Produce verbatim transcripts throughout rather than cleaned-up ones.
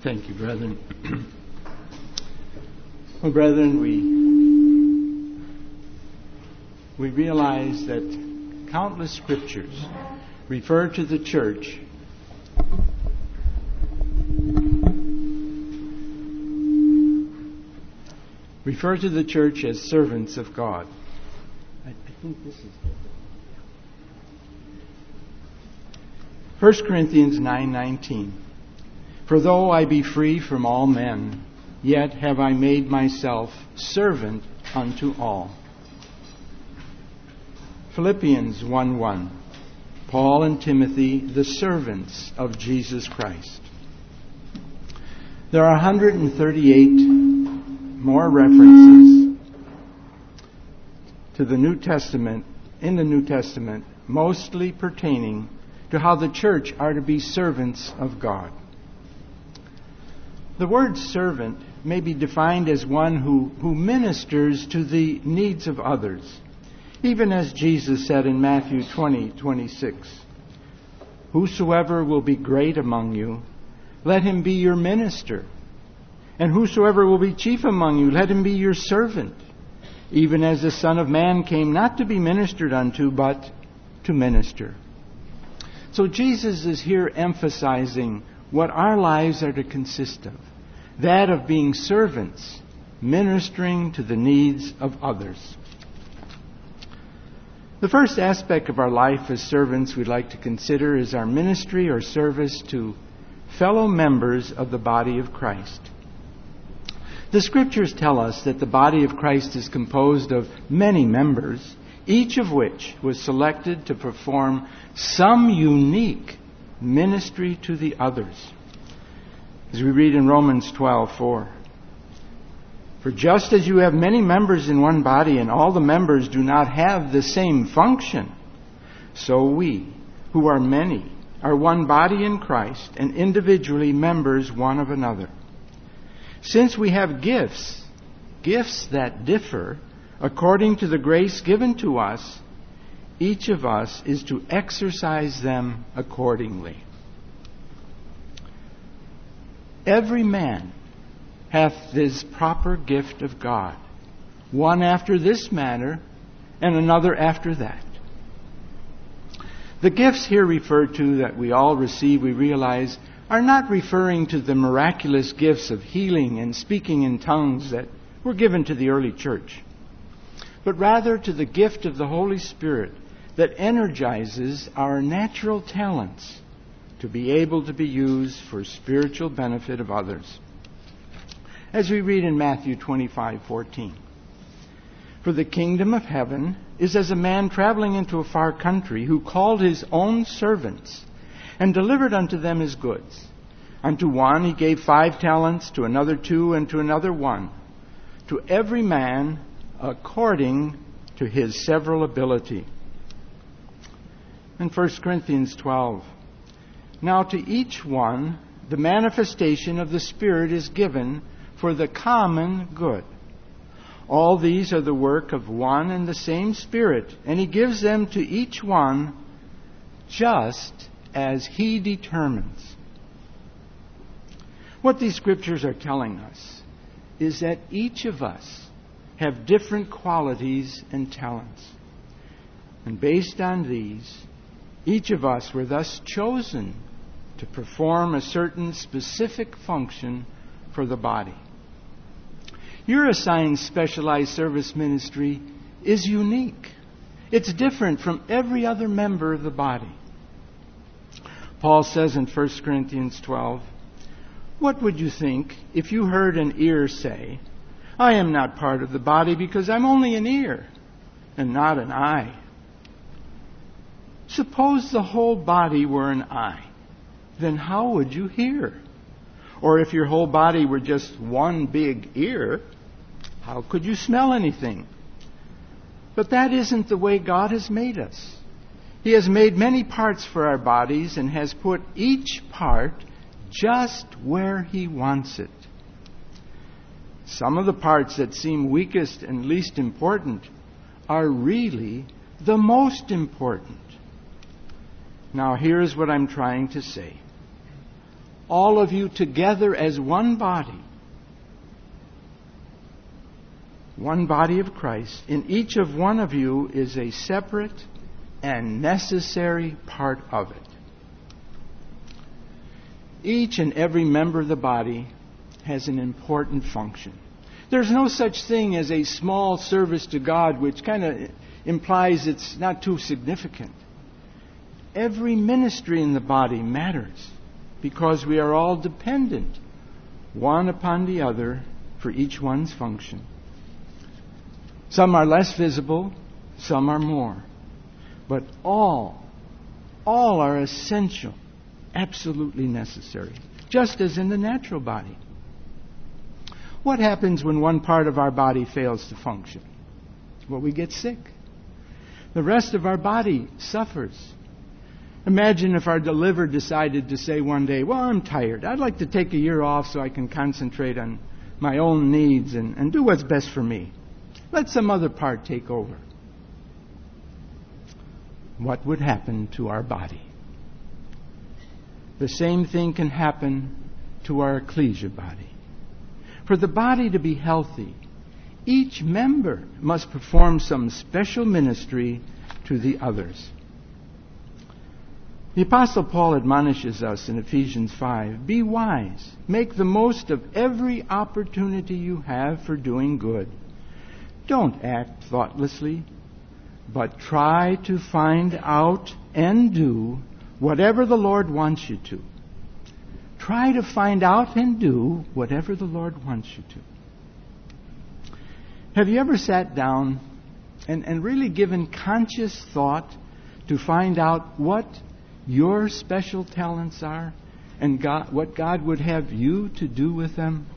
Thank you, brethren. Well, brethren, we we realize that countless scriptures refer to the church refer to the church as servants of God. I, I think this is First Corinthians nine nineteen. For though I be free from all men, yet have I made myself servant unto all. Philippians one one. Paul and Timothy, the servants of Jesus Christ. There are one hundred thirty-eight more references to the New Testament, in the New Testament, mostly pertaining to how the church are to be servants of God. The word servant may be defined as one who, who ministers to the needs of others, even as Jesus said in Matthew twenty twenty-six, whosoever will be great among you, let him be your minister. And whosoever will be chief among you, let him be your servant. Even as the Son of Man came not to be ministered unto, but to minister. So Jesus is here emphasizing what our lives are to consist of. That of being servants, ministering to the needs of others. The first aspect of our life as servants we'd like to consider is our ministry or service to fellow members of the body of Christ. The Scriptures tell us that the body of Christ is composed of many members, each of which was selected to perform some unique ministry to the others. As we read in Romans twelve four. For just as you have many members in one body, and all the members do not have the same function, so we, who are many, are one body in Christ, and individually members one of another. Since we have gifts, gifts that differ according to the grace given to us, each of us is to exercise them accordingly. Every man hath this proper gift of God, one after this manner, and another after that. The gifts here referred to that we all receive, we realize, are not referring to the miraculous gifts of healing and speaking in tongues that were given to the early church, but rather to the gift of the Holy Spirit that energizes our natural talents to be able to be used for spiritual benefit of others. As we read in Matthew twenty-five fourteen. For the kingdom of heaven is as a man traveling into a far country, who called his own servants and delivered unto them his goods. Unto one he gave five talents, to another two, and to another one, to every man according to his several ability. In First Corinthians twelve. Now to each one the manifestation of the Spirit is given for the common good. All these are the work of one and the same Spirit, and He gives them to each one just as He determines. What these scriptures are telling us is that each of us have different qualities and talents. And based on these, each of us were thus chosen to perform a certain specific function for the body. Your assigned specialized service ministry is unique. It's different from every other member of the body. Paul says in First Corinthians twelve, what would you think if you heard an ear say, I am not part of the body because I'm only an ear and not an eye? Suppose the whole body were an eye, then how would you hear? Or if your whole body were just one big ear, how could you smell anything? But that isn't the way God has made us. He has made many parts for our bodies and has put each part just where He wants it. Some of the parts that seem weakest and least important are really the most important. important. Now, here's what I'm trying to say. all of you together as one body, one body of Christ, in each of one of you is a separate and necessary part of it. Each and every member of the body has an important function. There's no such thing as a small service to God, which kind of implies it's not too significant. Every ministry in the body matters because we are all dependent one upon the other for each one's function. Some are less visible, some are more. But all, all are essential, absolutely necessary, just as in the natural body. What happens when one part of our body fails to function? Well, we get sick. The rest of our body suffers. Imagine if our liver decided to say one day, well, I'm tired. I'd like to take a year off so I can concentrate on my own needs and, and do what's best for me. Let some other part take over. What would happen to our body? The same thing can happen to our ecclesia body. For the body to be healthy, each member must perform some special ministry to the others. The Apostle Paul admonishes us in Ephesians five, be wise, make the most of every opportunity you have for doing good. Don't act thoughtlessly, but try to find out and do whatever the Lord wants you to. Try to find out and do whatever the Lord wants you to. Have you ever sat down and, and really given conscious thought to find out what your special talents are and God, what God would have you to do with them?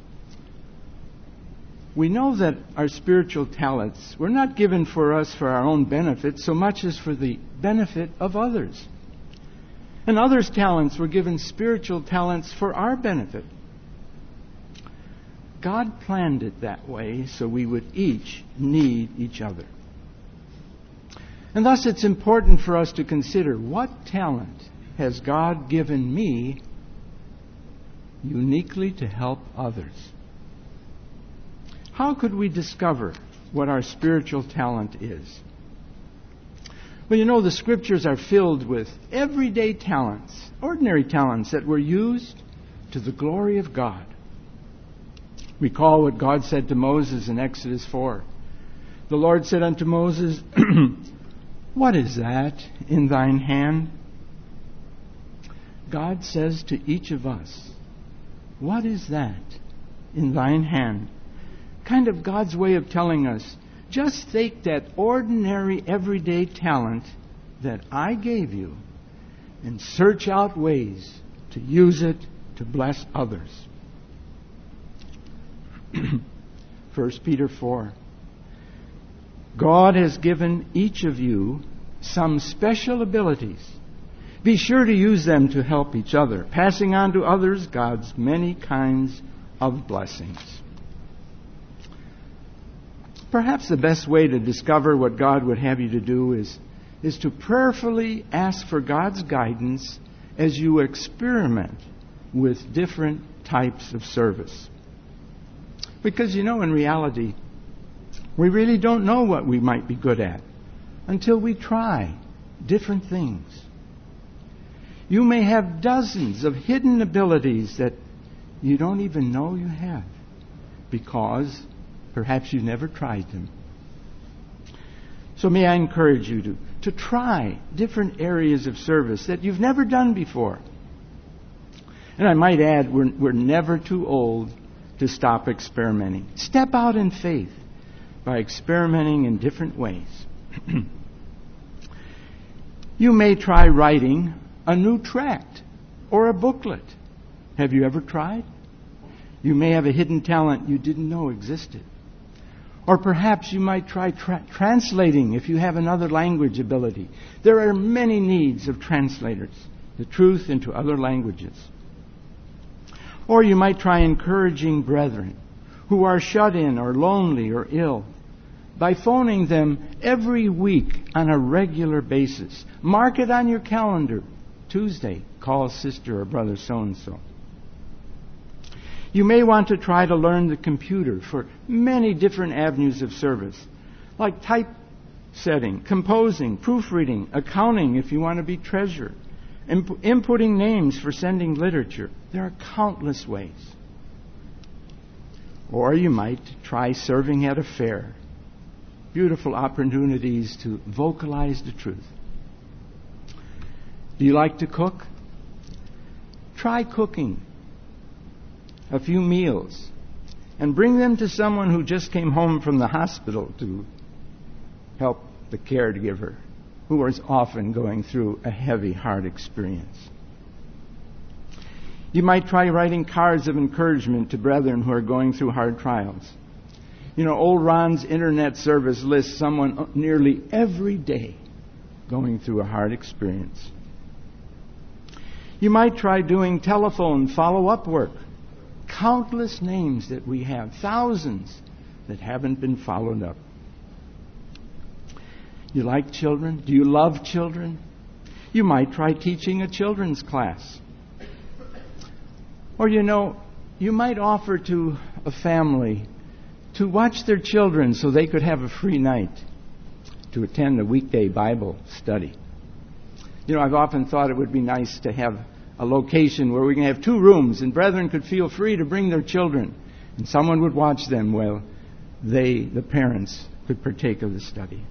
We know that our spiritual talents were not given for us for our own benefit so much as for the benefit of others. And others' talents were given spiritual talents for our benefit. God planned it that way so we would each need each other. And thus it's important for us to consider, what talent has God given me uniquely to help others? How could we discover what our spiritual talent is? Well, you know, the Scriptures are filled with everyday talents, ordinary talents that were used to the glory of God. Recall what God said to Moses in Exodus four. The Lord said unto Moses, what is that in thine hand? God says to each of us, what is that in thine hand? Kind of God's way of telling us, just take that ordinary, everyday talent that I gave you and search out ways to use it to bless others. First Peter four. God has given each of you some special abilities. Be sure to use them to help each other, passing on to others God's many kinds of blessings. Perhaps the best way to discover what God would have you to do is, is to prayerfully ask for God's guidance as you experiment with different types of service. Because, you know, in reality, we really don't know what we might be good at until we try different things. You may have dozens of hidden abilities that you don't even know you have because perhaps you've never tried them. So may I encourage you to, to try different areas of service that you've never done before. And I might add, we're, we're never too old to stop experimenting. Step out in faith by experimenting in different ways. You may try writing a new tract or a booklet. Have you ever tried? You may have a hidden talent you didn't know existed. Or perhaps you might try tra- translating if you have another language ability. There are many needs of translators, the truth into other languages. Or you might try encouraging brethren who are shut in or lonely or ill by phoning them every week on a regular basis. Mark it on your calendar Tuesday, call sister or brother so-and-so. You may want to try to learn the computer for many different avenues of service, like typesetting, composing, proofreading, accounting if you want to be treasurer, imp- inputting names for sending literature. There are countless ways. Or you might try serving at a fair. Beautiful opportunities to vocalize the truth. Do you like to cook? Try cooking a few meals and bring them to someone who just came home from the hospital to help the caregiver, who is often going through a heavy, hard experience. You might try writing cards of encouragement to brethren who are going through hard trials. You know, old Ron's internet service lists someone nearly every day going through a hard experience. You might try doing telephone follow-up work. Countless names that we have, thousands that haven't been followed up. You like children? Do you love children? You might try teaching a children's class. Or, you know, you might offer to a family to watch their children so they could have a free night to attend a weekday Bible study. You know, I've often thought it would be nice to have a location where we can have two rooms and brethren could feel free to bring their children and someone would watch them while they, the parents, could partake of the study.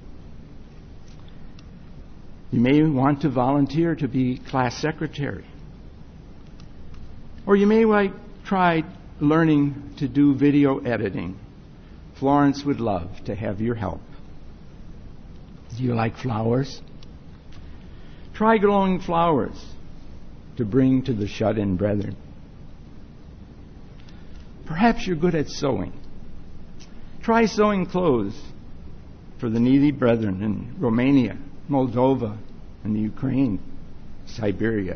You may want to volunteer to be class secretary. Or you may like try learning to do video editing. Florence would love to have your help. Do you like flowers? Try growing flowers to bring to the shut-in brethren. Perhaps you're good at sewing. Try sewing clothes for the needy brethren in Romania, Moldova, and the Ukraine, Siberia.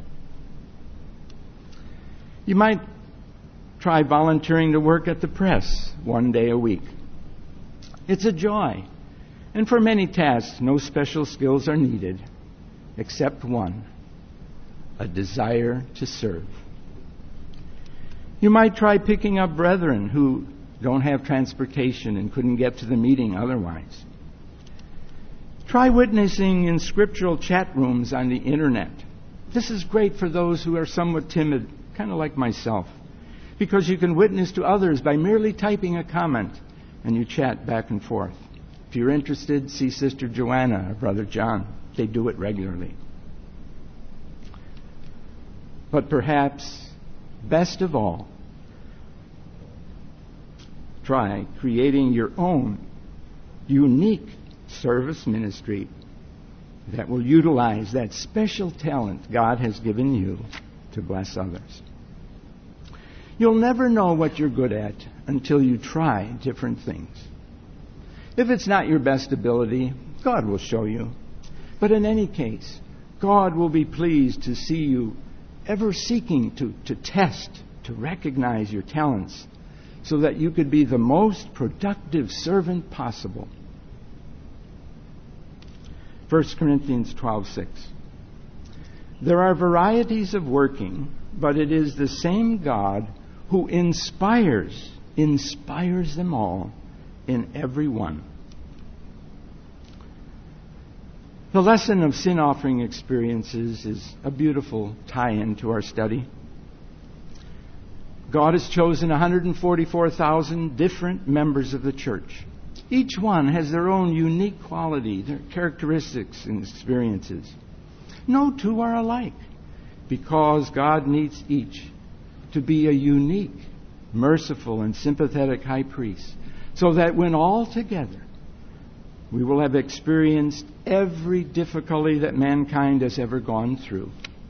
You might try volunteering to work at the press one day a week. It's a joy. And for many tasks, no special skills are needed, except one, a desire to serve. You might try picking up brethren who don't have transportation and couldn't get to the meeting otherwise. Try witnessing in scriptural chat rooms on the internet. This is great for those who are somewhat timid, kind of like myself, because you can witness to others by merely typing a comment and you chat back and forth. If you're interested, see Sister Joanna or Brother John. They do it regularly. But perhaps, best of all, try creating your own unique service ministry that will utilize that special talent God has given you to bless others. You'll never know what you're good at until you try different things. If it's not your best ability, God will show you. But in any case, God will be pleased to see you ever seeking to, to test, to recognize your talents, so that you could be the most productive servant possible. First Corinthians twelve six. There are varieties of working, but it is the same God who inspires, inspires them all in every one. The lesson of sin offering experiences is a beautiful tie-in to our study. God has chosen one hundred forty-four thousand different members of the church. Each one has their own unique quality, their characteristics and experiences. No two are alike, because God needs each to be a unique, merciful, and sympathetic high priest, so that when all together we will have experienced every difficulty that mankind has ever gone through.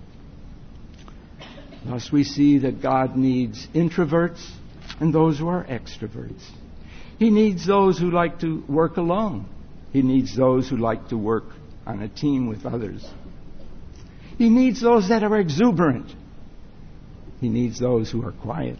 Thus we see that God needs introverts and those who are extroverts. He needs those who like to work alone. He needs those who like to work on a team with others. He needs those that are exuberant. He needs those who are quiet.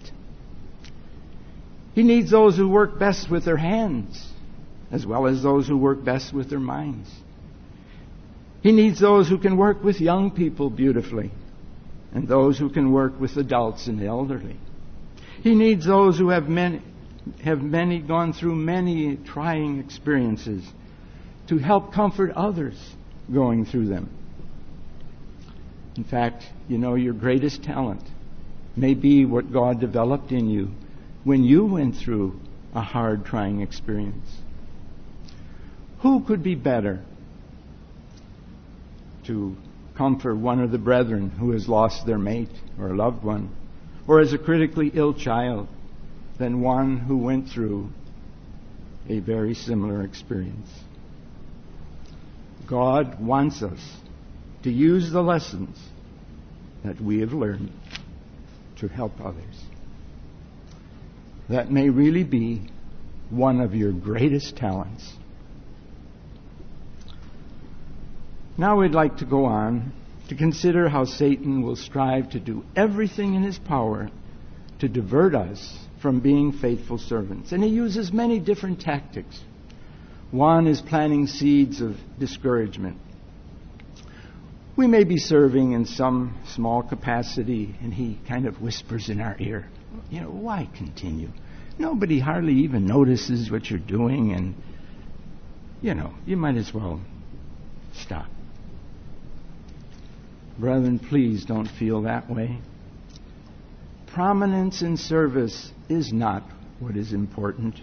He needs those who work best with their hands, as well as those who work best with their minds. He needs those who can work with young people beautifully and those who can work with adults and elderly. He needs those who have many, have many gone through many trying experiences to help comfort others going through them. In fact, you know, your greatest talent may be what God developed in you when you went through a hard, trying experience. Who could be better to comfort one of the brethren who has lost their mate or a loved one, or as a critically ill child, than one who went through a very similar experience? God wants us to use the lessons that we have learned to help others. That may really be one of your greatest talents. Now we'd like to go on to consider how Satan will strive to do everything in his power to divert us from being faithful servants. And he uses many different tactics. One is planting seeds of discouragement. We may be serving in some small capacity, and he kind of whispers in our ear, you know, why continue? Nobody hardly even notices what you're doing, and, you know, you might as well stop. Brethren, please don't feel that way. Prominence in service is not what is important.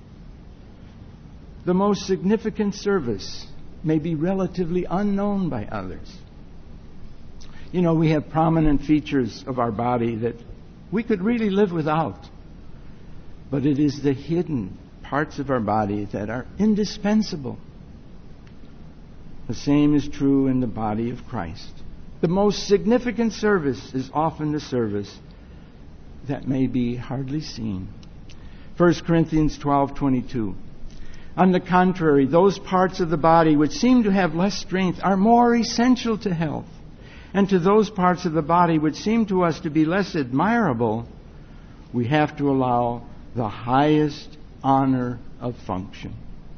The most significant service may be relatively unknown by others. You know, we have prominent features of our body that we could really live without. But it is the hidden parts of our body that are indispensable. The same is true in the body of Christ. The most significant service is often the service that may be hardly seen. First Corinthians twelve twenty-two. On the contrary, those parts of the body which seem to have less strength are more essential to health. And to those parts of the body which seem to us to be less admirable, we have to allow the highest honor of function.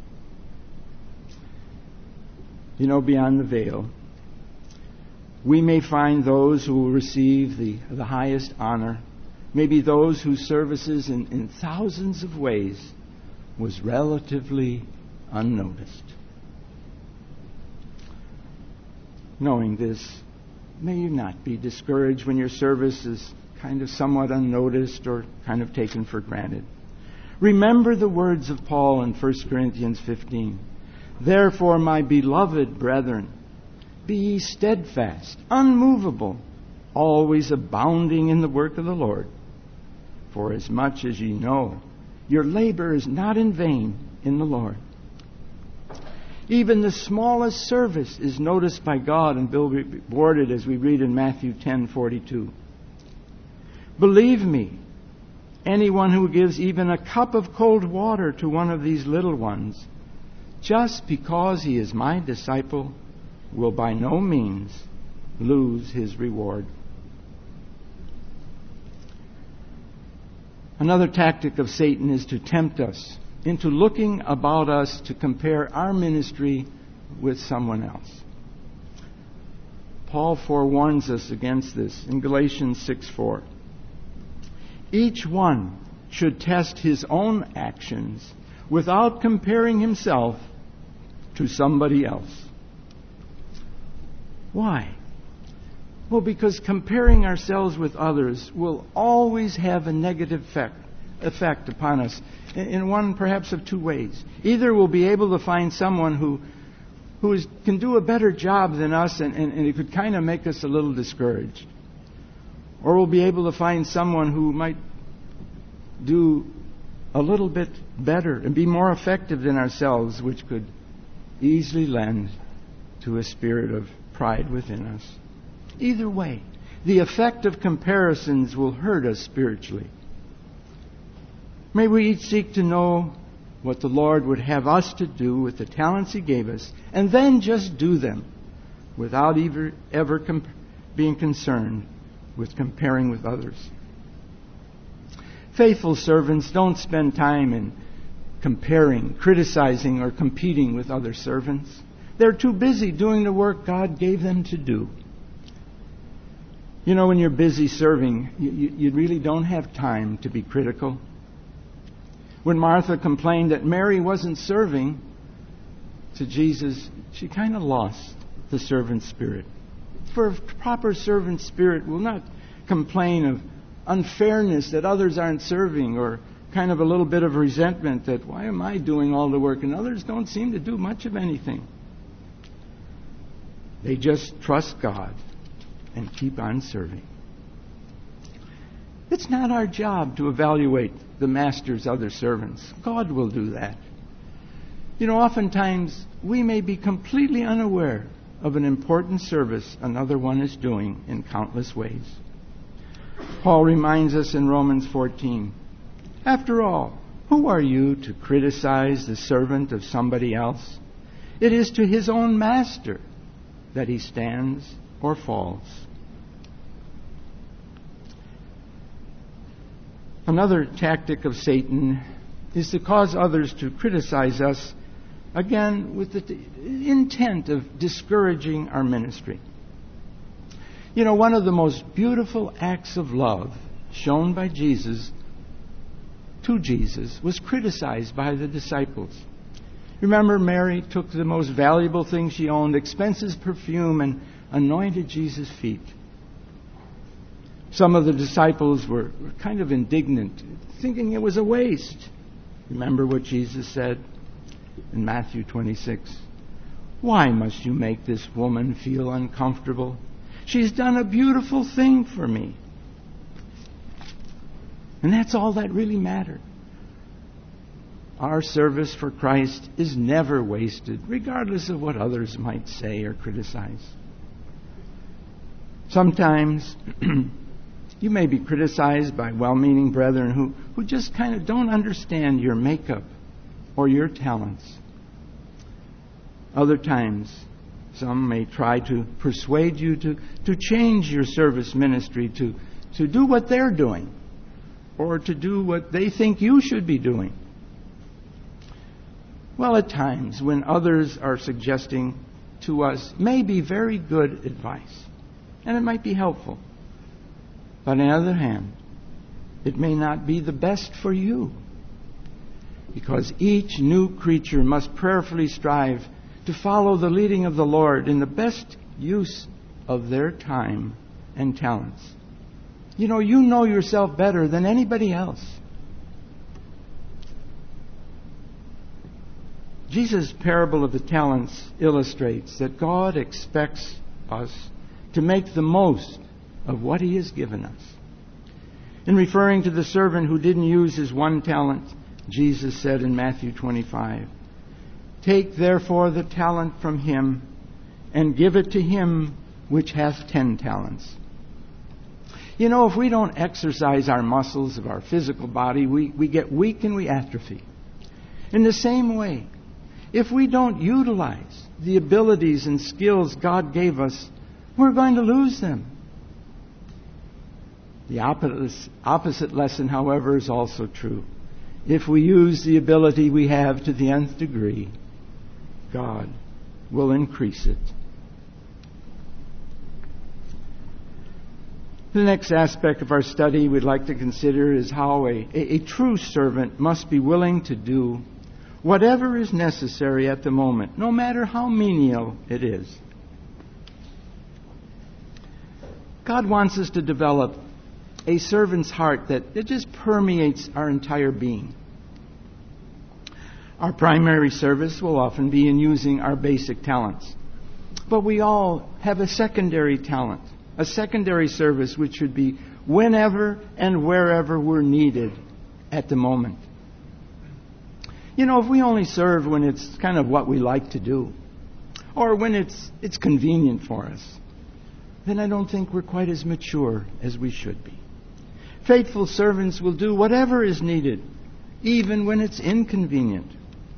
You know, beyond the veil, we may find those who will receive the, the highest honor, maybe those whose services in, in thousands of ways was relatively unnoticed. Knowing this, may you not be discouraged when your service is kind of somewhat unnoticed or kind of taken for granted. Remember the words of Paul in First Corinthians fifteen. Therefore, my beloved brethren, be ye steadfast, unmovable, always abounding in the work of the Lord. For as much as ye know, your labor is not in vain in the Lord. Even the smallest service is noticed by God and rewarded, as we read in Matthew ten forty-two. Believe me, anyone who gives even a cup of cold water to one of these little ones, just because he is my disciple, will by no means lose his reward. Another tactic of Satan is to tempt us into looking about us to compare our ministry with someone else. Paul forewarns us against this in Galatians six four. Each one should test his own actions without comparing himself to somebody else. Why? Well, because comparing ourselves with others will always have a negative effect, effect upon us in one perhaps of two ways. Either we'll be able to find someone who who is, can do a better job than us, and, and, and it could kind of make us a little discouraged. Or we'll be able to find someone who might do a little bit better and be more effective than ourselves, which could easily lend to a spirit of pride within us. Either way, the effect of comparisons will hurt us spiritually. May we each seek to know what the Lord would have us to do with the talents He gave us, and then just do them without ever, ever comp- being concerned with comparing with others. Faithful servants don't spend time in comparing, criticizing, or competing with other servants. They're too busy doing the work God gave them to do. You know, when you're busy serving, you, you, you really don't have time to be critical. When Martha complained that Mary wasn't serving to Jesus, she kind of lost the servant spirit. For a proper servant spirit will not complain of unfairness that others aren't serving, or kind of a little bit of resentment that why am I doing all the work and others don't seem to do much of anything. They just trust God and keep on serving. It's not our job to evaluate the master's other servants. God will do that. You know, oftentimes we may be completely unaware of an important service another one is doing in countless ways. Paul reminds us in Romans fourteen, after all, who are you to criticize the servant of somebody else? It is to his own master that he stands or falls. Another tactic of Satan is to cause others to criticize us, again with the intent of discouraging our ministry. You know, one of the most beautiful acts of love shown by Jesus to Jesus was criticized by the disciples. Remember, Mary took the most valuable thing she owned, expensive perfume, and anointed Jesus' feet. Some of the disciples were kind of indignant, thinking it was a waste. Remember what Jesus said in Matthew twenty-six. Why must you make this woman feel uncomfortable? She's done a beautiful thing for me. And that's all that really mattered. Our service for Christ is never wasted, regardless of what others might say or criticize. Sometimes you may be criticized by well-meaning brethren who, who just kind of don't understand your makeup or your talents. Other times, some may try to persuade you to, to change your service ministry, to, to do what they're doing, or to do what they think you should be doing. Well, at times, when others are suggesting to us may be very good advice, and it might be helpful. But on the other hand, it may not be the best for you, because each new creature must prayerfully strive to follow the leading of the Lord in the best use of their time and talents. You know, you know yourself better than anybody else. Jesus' parable of the talents illustrates that God expects us to make the most of what He has given us. In referring to the servant who didn't use his one talent, Jesus said in Matthew twenty-five, take therefore the talent from him, and give it to him which hath ten talents. You know, if we don't exercise our muscles of our physical body, we, we get weak and we atrophy. In the same way, if we don't utilize the abilities and skills God gave us, we're going to lose them. The opposite, opposite lesson, however, is also true. If we use the ability we have to the nth degree, God will increase it. The next aspect of our study we'd like to consider is how a, a, a true servant must be willing to do whatever is necessary at the moment, no matter how menial it is. God wants us to develop a servant's heart that it just permeates our entire being. Our primary service will often be in using our basic talents. But we all have a secondary talent, a secondary service which should be whenever and wherever we're needed at the moment. You know, if we only serve when it's kind of what we like to do, or when it's it's convenient for us, then I don't think we're quite as mature as we should be. Faithful servants will do whatever is needed, even when it's inconvenient.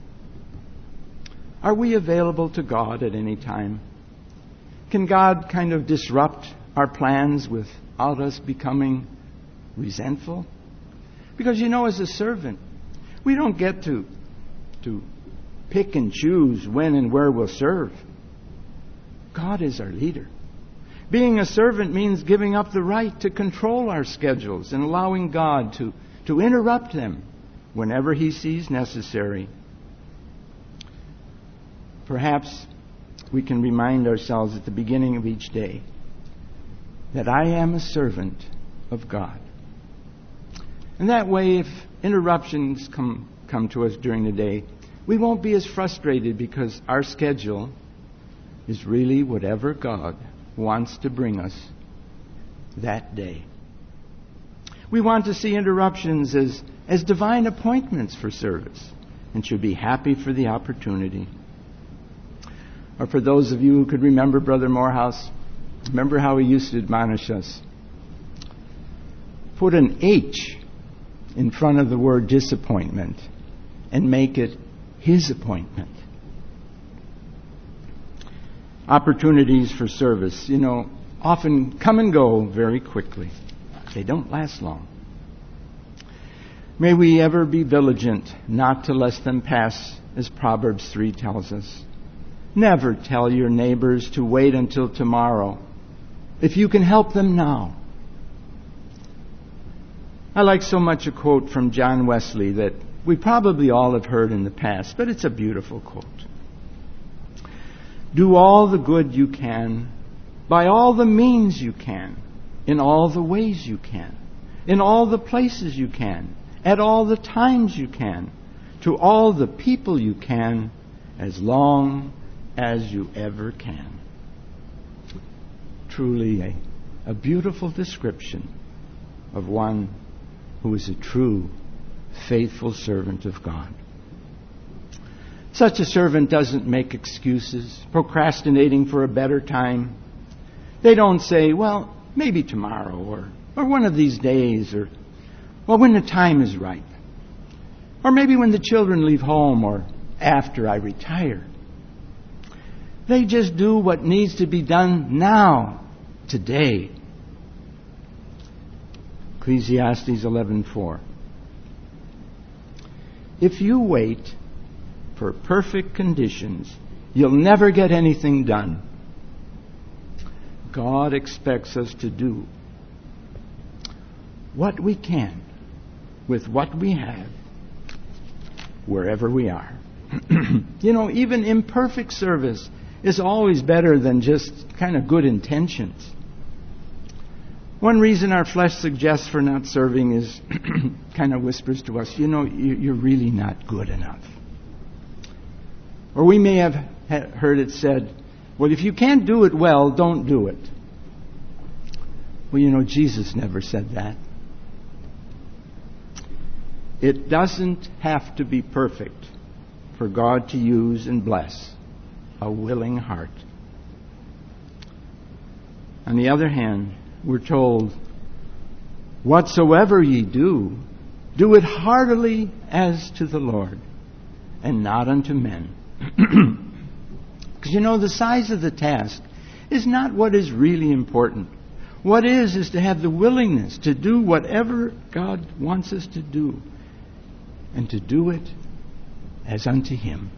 Are we available to God at any time? Can God kind of disrupt our plans without us becoming resentful? Because, you know, as a servant, we don't get to, to pick and choose when and where we'll serve. God is our leader. Being a servant means giving up the right to control our schedules and allowing God to, to interrupt them whenever He sees necessary. Perhaps we can remind ourselves at the beginning of each day that I am a servant of God. And that way, if interruptions come, come to us during the day, we won't be as frustrated because our schedule is really whatever God wants to bring us that day. We want to see interruptions as, as divine appointments for service and should be happy for the opportunity. Or for those of you who could remember Brother Morehouse, remember how he used to admonish us. Put an H in front of the word disappointment and make it His appointment. Opportunities for service, you know, often come and go very quickly. They don't last long. May we ever be vigilant not to let them pass, as Proverbs three tells us. Never tell your neighbors to wait until tomorrow if you can help them now. I like so much a quote from John Wesley that we probably all have heard in the past, but it's a beautiful quote. Do all the good you can, by all the means you can, in all the ways you can, in all the places you can, at all the times you can, to all the people you can, as long as you ever can. Truly a, a beautiful description of one who is a true, faithful servant of God. Such a servant doesn't make excuses, procrastinating for a better time. They don't say, well, maybe tomorrow, or, or one of these days, or, well, when the time is ripe. Or maybe when the children leave home, or after I retire. They just do what needs to be done now, today. Ecclesiastes eleven four. If you wait for perfect conditions, you'll never get anything done. God expects us to do what we can with what we have, wherever we are. You know, even imperfect service is always better than just kind of good intentions. One reason our flesh suggests for not serving is kind of whispers to us, you know, you're really not good enough. Or we may have heard it said, well, if you can't do it well, don't do it. Well, you know, Jesus never said that. It doesn't have to be perfect for God to use and bless a willing heart. On the other hand, we're told, whatsoever ye do, do it heartily as to the Lord, and not unto men. Because, you know, the size of the task is not what is really important. What is, is to have the willingness to do whatever God wants us to do, and to do it as unto Him.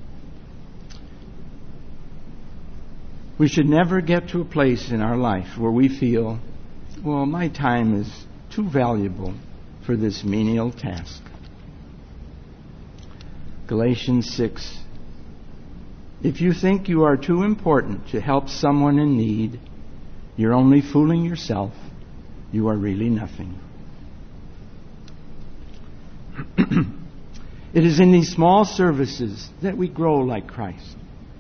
We should never get to a place in our life where we feel, well, my time is too valuable for this menial task. Galatians six. If you think you are too important to help someone in need, you're only fooling yourself. You are really nothing. It is in these small services that we grow like Christ.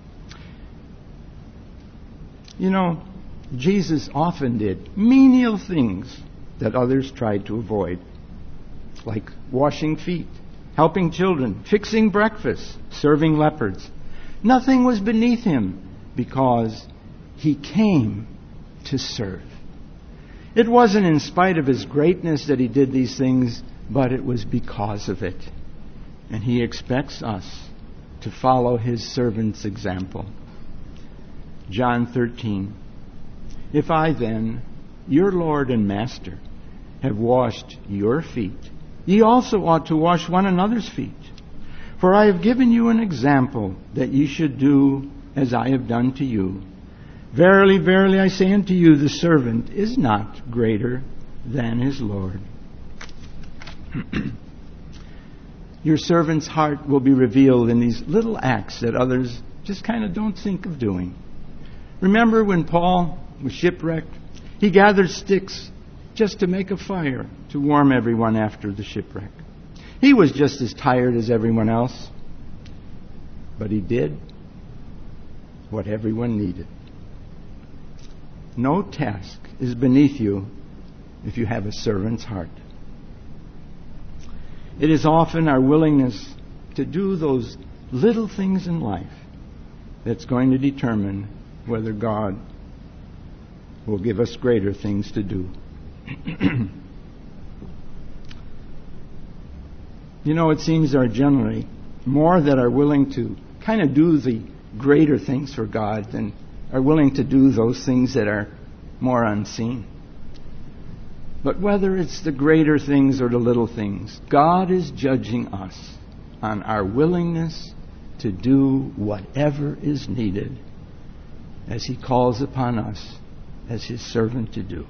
You know, Jesus often did menial things that others tried to avoid, like washing feet, helping children, fixing breakfast, serving lepers. Nothing was beneath Him because He came to serve. It wasn't in spite of His greatness that He did these things, but it was because of it. And He expects us to follow His servant's example. John thirteen. If I then, your Lord and Master, have washed your feet, ye also ought to wash one another's feet. For I have given you an example that ye should do as I have done to you. Verily, verily, I say unto you, the servant is not greater than his Lord. Your servant's heart will be revealed in these little acts that others just kind of don't think of doing. Remember when Paul was shipwrecked? He gathered sticks just to make a fire to warm everyone after the shipwreck. He was just as tired as everyone else, but he did what everyone needed. No task is beneath you if you have a servant's heart. It is often our willingness to do those little things in life that's going to determine whether God will give us greater things to do. You know, it seems there are generally more that are willing to kind of do the greater things for God than are willing to do those things that are more unseen. But whether it's the greater things or the little things, God is judging us on our willingness to do whatever is needed as He calls upon us as His servant to do.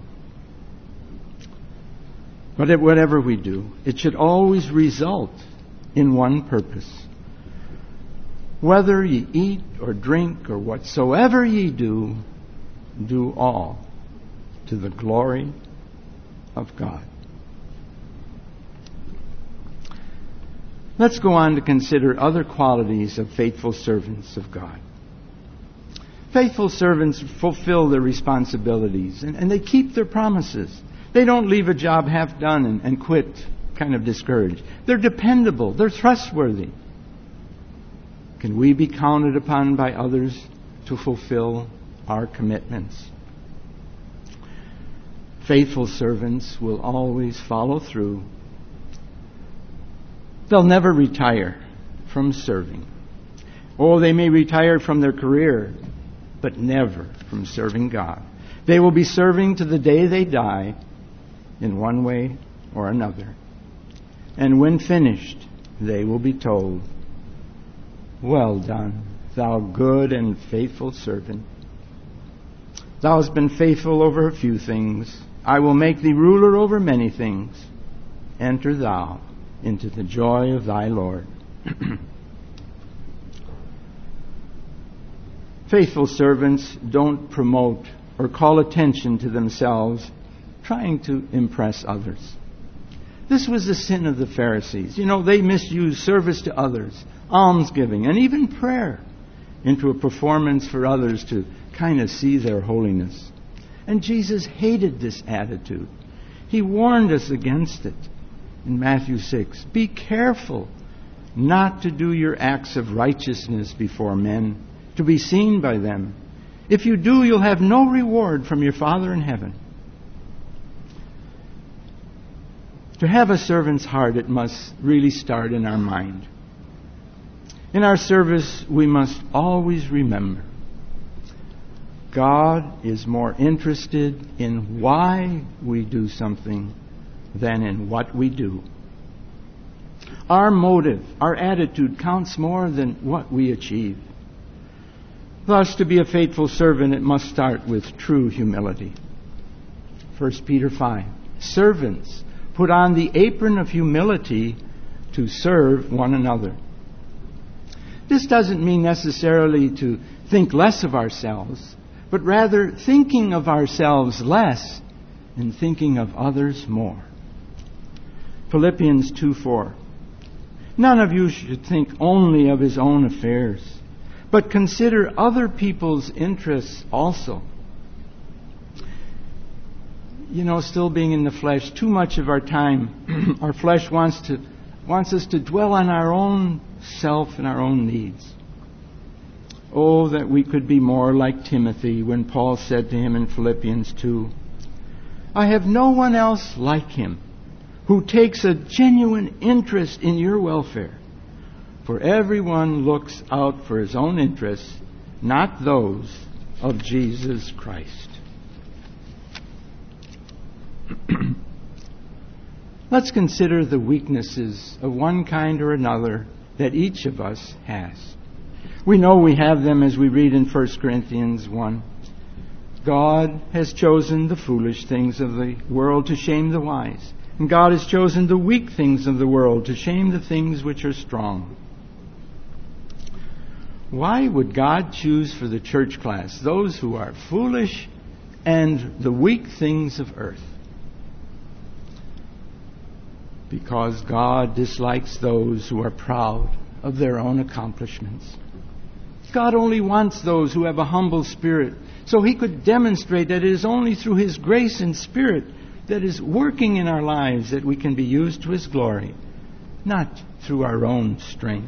But at whatever we do, it should always result in one purpose. Whether ye eat or drink or whatsoever ye do, do all to the glory of God. Let's go on to consider other qualities of faithful servants of God. Faithful servants fulfill their responsibilities and, and they keep their promises. They don't leave a job half done and, and quit kind of discouraged. They're dependable. They're trustworthy. Can we be counted upon by others to fulfill our commitments? Faithful servants will always follow through. They'll never retire from serving. Oh, they may retire from their career, but never from serving God. They will be serving to the day they die in one way or another. And when finished, they will be told, "Well done, thou good and faithful servant. Thou hast been faithful over a few things. I will make thee ruler over many things. Enter thou into the joy of thy Lord." Faithful servants don't promote or call attention to themselves trying to impress others. This was the sin of the Pharisees. You know, they misused service to others, almsgiving, and even prayer into a performance for others to kind of see their holiness. And Jesus hated this attitude. He warned us against it in Matthew six. Be careful not to do your acts of righteousness before men, to be seen by them. If you do, you'll have no reward from your Father in heaven. To have a servant's heart, it must really start in our mind. In our service, we must always remember God is more interested in why we do something than in what we do. Our motive, our attitude counts more than what we achieve. Thus, to be a faithful servant, it must start with true humility. First Peter five. Servants, put on the apron of humility to serve one another. This doesn't mean necessarily to think less of ourselves, but rather thinking of ourselves less and thinking of others more. Philippians two four. None of you should think only of his own affairs, but consider other people's interests also. You know, still being in the flesh, too much of our time, our flesh wants to wants us to dwell on our own self and our own needs. Oh, that we could be more like Timothy when Paul said to him in Philippians two, I have no one else like him who takes a genuine interest in your welfare. For everyone looks out for his own interests, not those of Jesus Christ. Let's consider the weaknesses of one kind or another that each of us has. We know we have them as we read in First Corinthians one. God has chosen the foolish things of the world to shame the wise. And God has chosen the weak things of the world to shame the things which are strong. Why would God choose for the church class those who are foolish and the weak things of earth? Because God dislikes those who are proud of their own accomplishments. God only wants those who have a humble spirit, so He could demonstrate that it is only through His grace and Spirit that is working in our lives that we can be used to His glory, not through our own strength.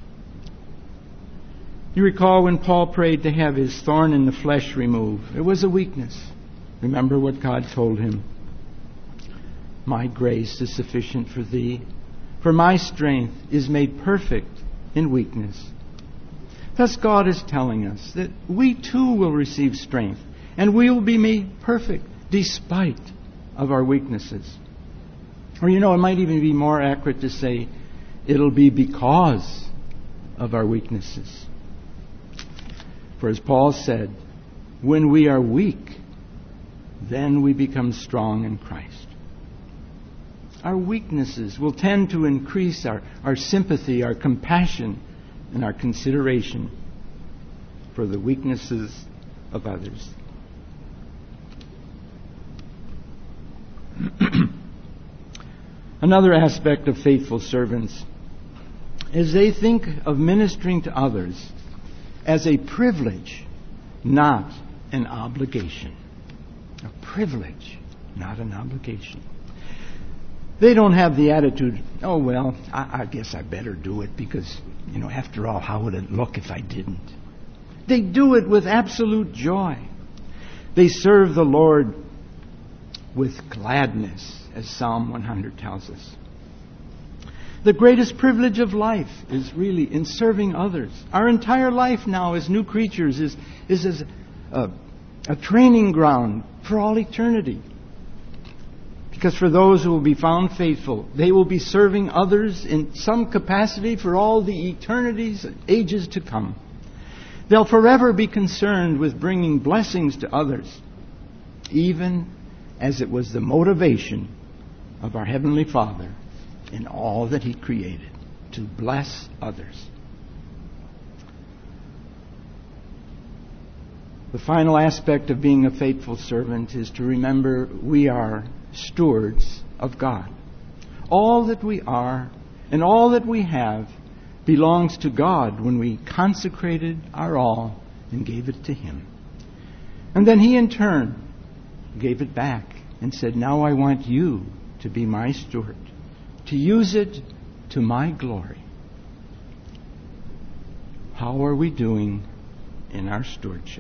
You recall when Paul prayed to have his thorn in the flesh removed. It was a weakness. Remember what God told him. My grace is sufficient for thee, for my strength is made perfect in weakness. Thus God is telling us that we too will receive strength, and we will be made perfect despite of our weaknesses. Or you know, it might even be more accurate to say it'll be because of our weaknesses. For as Paul said, when we are weak, then we become strong in Christ. Our weaknesses will tend to increase our, our sympathy, our compassion, and our consideration for the weaknesses of others. Another aspect of faithful servants is they think of ministering to others as a privilege, not an obligation. A privilege, not an obligation. They don't have the attitude, oh, well, I, I guess I better do it because, you know, after all, how would it look if I didn't? They do it with absolute joy. They serve the Lord with gladness, as Psalm one hundred tells us. The greatest privilege of life is really in serving others. Our entire life now as new creatures is, is as a, a training ground for all eternity. Because for those who will be found faithful, they will be serving others in some capacity for all the eternities, ages to come. They'll forever be concerned with bringing blessings to others, even as it was the motivation of our Heavenly Father in all that He created, to bless others. The final aspect of being a faithful servant is to remember we are stewards of God. All that we are and all that we have belongs to God when we consecrated our all and gave it to Him. And then He in turn gave it back and said, now I want you to be my steward, to use it to my glory. How are we doing in our stewardship?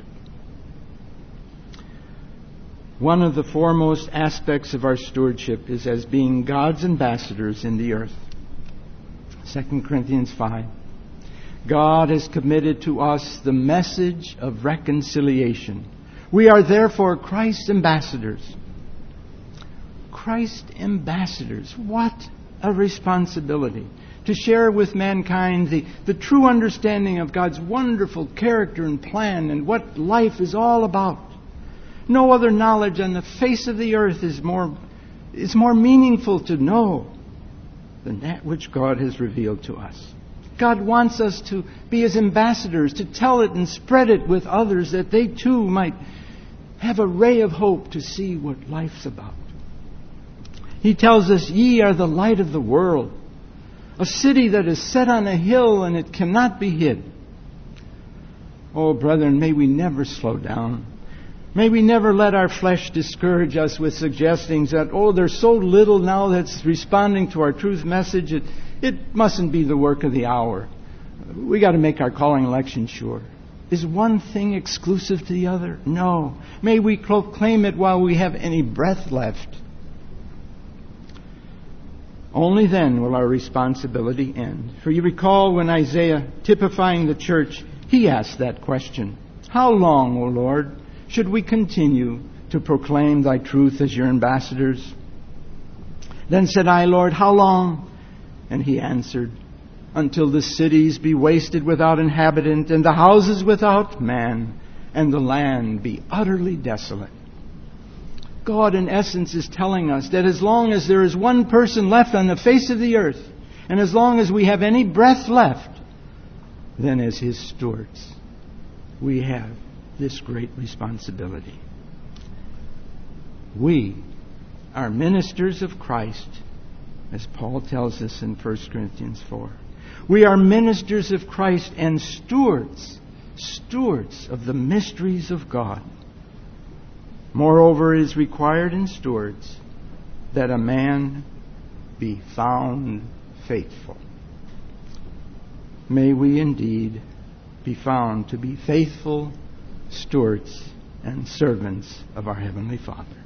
One of the foremost aspects of our stewardship is as being God's ambassadors in the earth. Second Corinthians five. God has committed to us the message of reconciliation. We are therefore Christ's ambassadors. Christ's ambassadors. What a responsibility to share with mankind the, the true understanding of God's wonderful character and plan and what life is all about. No other knowledge on the face of the earth is more, is more meaningful to know than that which God has revealed to us. God wants us to be His ambassadors, to tell it and spread it with others that they too might have a ray of hope to see what life's about. He tells us, ye are the light of the world, a city that is set on a hill and it cannot be hid. Oh, brethren, may we never slow down. May we never let our flesh discourage us with suggestions that, oh, there's so little now that's responding to our truth message. It, it mustn't be the work of the hour. We got to make our calling election sure. Is one thing exclusive to the other? No. May we proclaim it while we have any breath left. Only then will our responsibility end. For you recall when Isaiah, typifying the church, he asked that question. How long, O Lord, should we continue to proclaim Thy truth as Your ambassadors? Then said I, Lord, how long? And He answered, until the cities be wasted without inhabitant, and the houses without man, and the land be utterly desolate. God, in essence, is telling us that as long as there is one person left on the face of the earth, and as long as we have any breath left, then as His stewards, we have this great responsibility. We are ministers of Christ, as Paul tells us in First Corinthians four. We are ministers of Christ and stewards, stewards of the mysteries of God. Moreover, it is required in stewards that a man be found faithful. May we indeed be found to be faithful stewards and servants of our Heavenly Father.